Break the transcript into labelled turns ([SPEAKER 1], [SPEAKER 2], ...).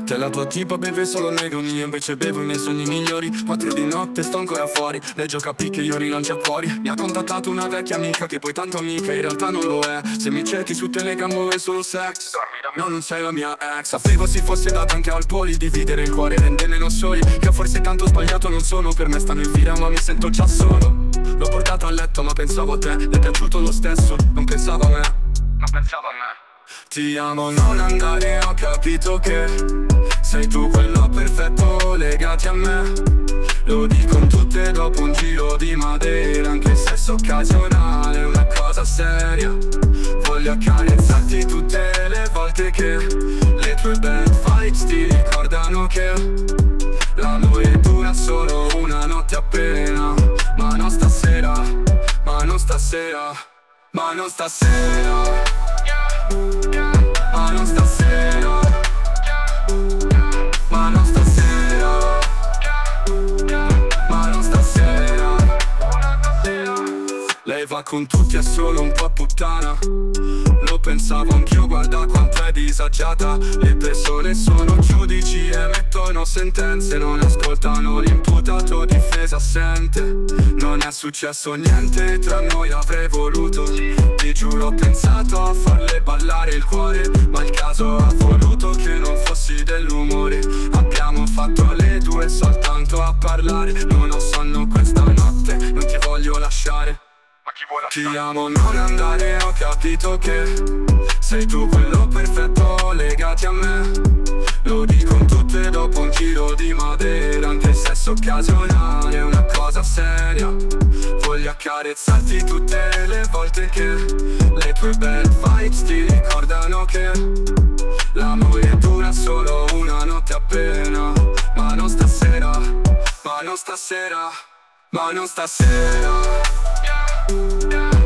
[SPEAKER 1] Te la tua tipa beve solo negoni, io invece bevo i miei sogni migliori. 4 di notte sto ancora fuori, lei gioca a picche, io rilancio fuori. Mi ha contattato una vecchia amica che poi tanto amica in realtà non lo è. Se mi cerchi su Telegram è solo sex, no, non sei la mia ex. Sapevo si fosse data anche al poli, dividere il cuore rende meno soli. Che forse tanto sbagliato non sono, per me stanno in fila ma mi sento già solo. L'ho portata a letto ma pensavo a te, le è piaciuto lo stesso, non pensavo a me, ma pensavo a me. Ti amo, non andare, ho capito che sei tu quello perfetto, legati a me. Lo dicono tutte dopo un giro di Madeira, anche il sesso occasionale è una cosa seria. Voglio accarezzarti tutte le volte che le tue bad vibes ti ricordano che l'amore dura solo una notte appena. Ma non stasera, ma non stasera, ma non stasera, ma non stasera, ma non stasera, ma non stasera. Lei va con tutti, è solo un po' puttana. Lo pensavo anch'io, guarda quanto è disagiata. Le persone sono giudici e mettono sentenze, non ascoltano l'imputato, difesa assente. Non è successo niente tra noi, avrei voluto, ti giuro ho pensato a farle ballare il cuore, ma il caso ha voluto che non fossi dell'umore. Abbiamo fatto le due soltanto a parlare, non ho sonno questa notte, non ti voglio lasciare. Ti amo, non andare, ho capito che sei tu quello perfetto, legati a me. Lo dicono tutte dopo un giro di Madeira, anche il sesso occasionale è una cosa seria. Voglio accarezzarti tutte le volte che le tue bad vibes ti ricordano che l'amore dura solo una notte appena. Ma non stasera, ma non stasera, ma non stasera.